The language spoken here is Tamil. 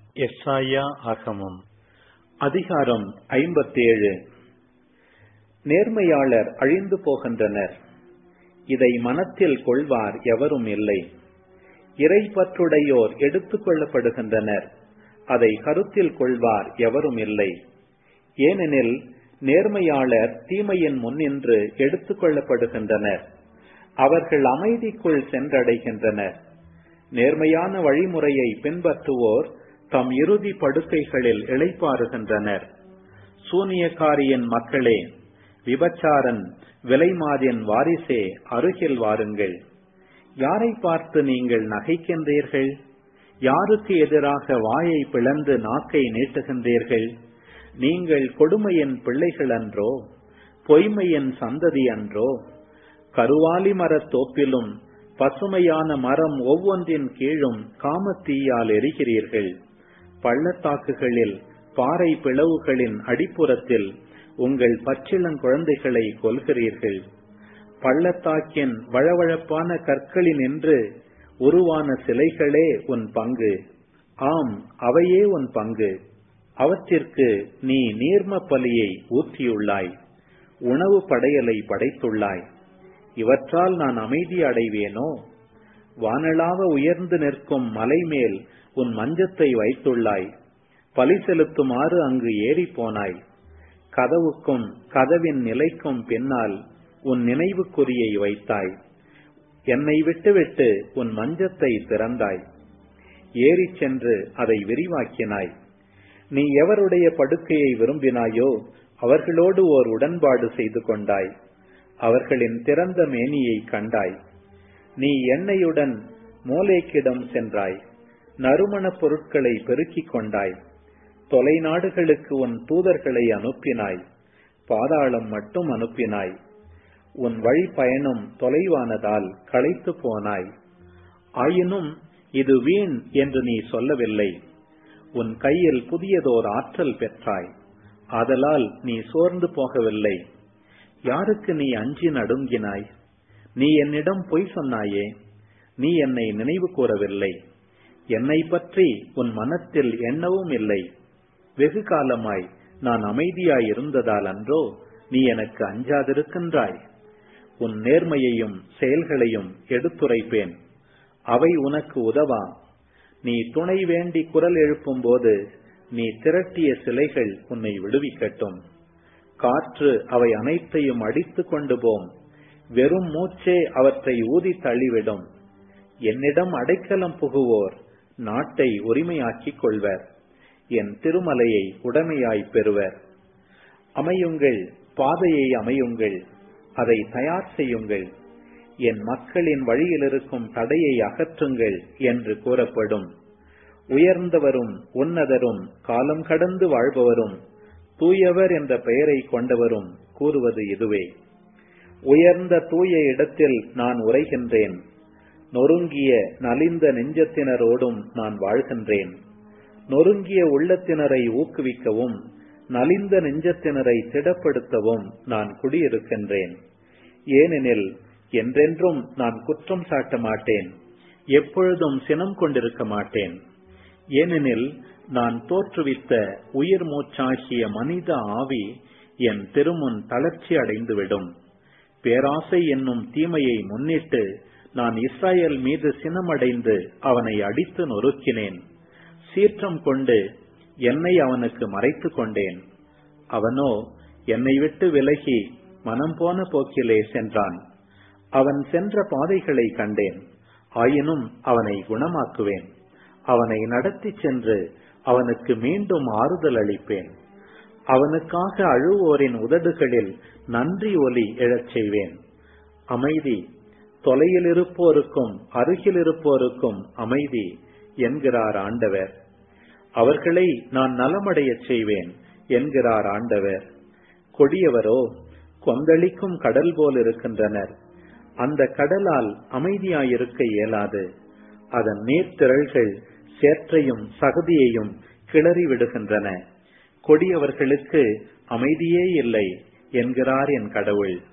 எஸ்ஐயா ஆகமம் அதிகாரம் 57. நேர்மையாளர் அழிந்து போகின்றனர், இதை மனத்தில் கொள்வார் எவரும் இல்லை. இறைப்பற்றுடையோர் எடுத்துக் கொள்ளப்படுகின்றனர், அதை கருத்தில் கொள்வார் எவரும் இல்லை. ஏனெனில் நேர்மையாளர் தீமையின் முன்னின்று எடுத்துக் கொள்ளப்படுகின்றனர், அவர்கள் அமைதிக்குள் சென்றடைகின்றனர். நேர்மையான வழிமுறையை பின்பற்றுவோர் தம் இறுதி படுக்கைகளில் இளைப்பாறுகின்றனர். சூனியக்காரியின் மக்களே, விபச்சாரன் விலைமாதின் வாரிசே, அருகில் வாருங்கள். யாரை பார்த்து நீங்கள் நகைக்கின்றீர்கள்? யாருக்கு எதிராக வாயை பிளந்து நாக்கை நீட்டுகின்றீர்கள்? நீங்கள் கொடுமையின் பிள்ளைகள் அன்றோ? பொய்மையின் சந்ததி அன்றோ? கருவாலி மரத் தோப்பிலும் பசுமையான மரம் ஒவ்வொன்றின் கீழும் காமத்தீயால் எரிகிறீர்கள். பள்ளத்தாக்குகளில் பாறை பிளவுகளின் அடிப்புறத்தில் உங்கள் பச்சிளங்குழந்தைகளை கொல்கிறீர்கள். பள்ளத்தாக்கின் வழவழப்பான கற்களினின்று உருவான சிலைகளே உன் பங்கு. ஆம், அவையே உன் பங்கு. அவற்றிற்கு நீ நீர்ம பலியை ஊற்றியுள்ளாய், உணவு படையலை படைத்துள்ளாய். இவற்றால் நான் அமைதி அடைவேனோ? வானளாவ உயர்ந்து நிற்கும் மலை மேல் உன் மஞ்சத்தை வைத்துள்ளாய், பலி செலுத்துமாறு அங்கு ஏறி போனாய். கதவுக்கும் கதவின் நிலைக்கும் பின்னால் உன் நினைவுக்குறியை வைத்தாய். என்னை விட்டுவிட்டு உன் மஞ்சத்தை திறந்தாய், ஏறி சென்று அதை விரிவாக்கினாய். நீ எவருடைய படுக்கையை விரும்பினாயோ அவர்களோடு ஓர் உடன்பாடு செய்து கொண்டாய், அவர்களின் திறந்த மேனியை கண்டாய். நீ எண்ணெயுடன் மோலேக்கிடம் சென்றாய், நறுமணப் பொருட்களை பெருக்கிக் கொண்டாய். தொலைநாடுகளுக்கு உன் தூதர்களை அனுப்பினாய், பாதாளம் மட்டும் அனுப்பினாய். உன் வழி பயணம் தொலைவானதால் களைத்து போனாய். ஆயினும் இது வீண் என்று நீ சொல்லவில்லை. உன் கையில் புதியதோர் ஆற்றல் பெற்றாய், ஆதலால் நீ சோர்ந்து போகவில்லை. யாருக்கு நீ அஞ்சி நடுங்கினாய்? நீ என்னிடம் பொய் சொன்னாயே, நீ என்னை நினைவு கூறவில்லை. என்னை பற்றி உன் மனத்தில் எண்ணவும் இல்லை. வெகு காலமாய் நான் அமைதியாய் இருந்ததால் அன்றோ நீ எனக்கு அஞ்சாதிருக்கின்றாய்? உன் நேர்மையையும் செயல்களையும் எடுத்துரைப்பேன், அவை உனக்கு உதவா. நீ துணை வேண்டி குரல் எழுப்பும் போது நீ திரட்டிய சிலைகள் உன்னை விடுவிக்கட்டும். காற்று அவை அனைத்தையும் அடித்து கொண்டு போம், வெறும் மூச்சே அவற்றை ஊதி தள்ளிவிடும். என்னிடம் அடைக்கலம் புகுவோர் நாட்டை உரிமையாக்கிக் கொள்வர், என் திருமலையை உடைமையாய் பெறுவர். அமையுங்கள், பாதையை அமையுங்கள், அதை தயார் செய்யுங்கள். என் மக்களின் வழியில் இருக்கும் தடையை அகற்றுங்கள் என்று கூறப்படும். உயர்ந்தவரும் உன்னதரும் காலம் கடந்து வாழ்பவரும் தூயவர் என்ற பெயரை கொண்டவரும் கூறுவது இதுவே. உயர்ந்த தூய இடத்தில் நான் உரைகின்றேன், நொறுங்கிய நலிந்த நெஞ்சத்தினரோடும் நான் வாழ்கின்றேன். நொறுங்கிய உள்ளத்தினரை ஊக்குவிக்கவும் நலிந்த நெஞ்சத்தினரை திடப்படுத்தவும் நான் குடியிருக்கின்றேன். ஏனெனில் என்றென்றும் நான் குற்றம் சாட்ட மாட்டேன், எப்பொழுதும் சினம் கொண்டிருக்க மாட்டேன். ஏனெனில் நான் தோற்றுவித்த உயிர் மூச்சாகிய மனித ஆவி என் திருமுன் தளர்ச்சி அடைந்துவிடும். பேராசை என்னும் தீமையை முன்னிட்டு நான் இஸ்ரவேல் மீது சினமடைந்து அவனை அடித்து நொறுக்கினேன். சீற்றம் கொண்டு என்னை அவனுக்கு மறைத்து கொண்டேன். அவனோ என்னை விட்டு விலகி மனம் போன போக்கிலே சென்றான். அவன் சென்ற பாதைகளை கண்டேன், ஆயினும் அவனை குணமாக்குவேன். அவனை நடத்தி சென்று அவனுக்கு மீண்டும் ஆறுதல் அளிப்பேன். அவனுக்காக அழுவோரின் உதடுகளில் நன்றி ஒலி எழச் செய்வேன். அமைதி, தொலையில் இருப்போருக்கும் அருகில் இருப்போருக்கும் அமைதி என்கிறார் ஆண்டவர். அவர்களை நான் நலமடையச் செய்வேன் என்கிறார் ஆண்டவர். கொடியவரோ கொந்தளிக்கும் கடல் போல் இருக்கின்றனர். அந்த கடலால் அமைதியாயிருக்க இயலாது. அதன் நீர்த்திரள்கள் சேற்றையும் சகதியையும் கிளறி விடுகின்றன. கொடியவர்களுக்கு அமைதியே இல்லை என்கிறார் என் கடவுள்.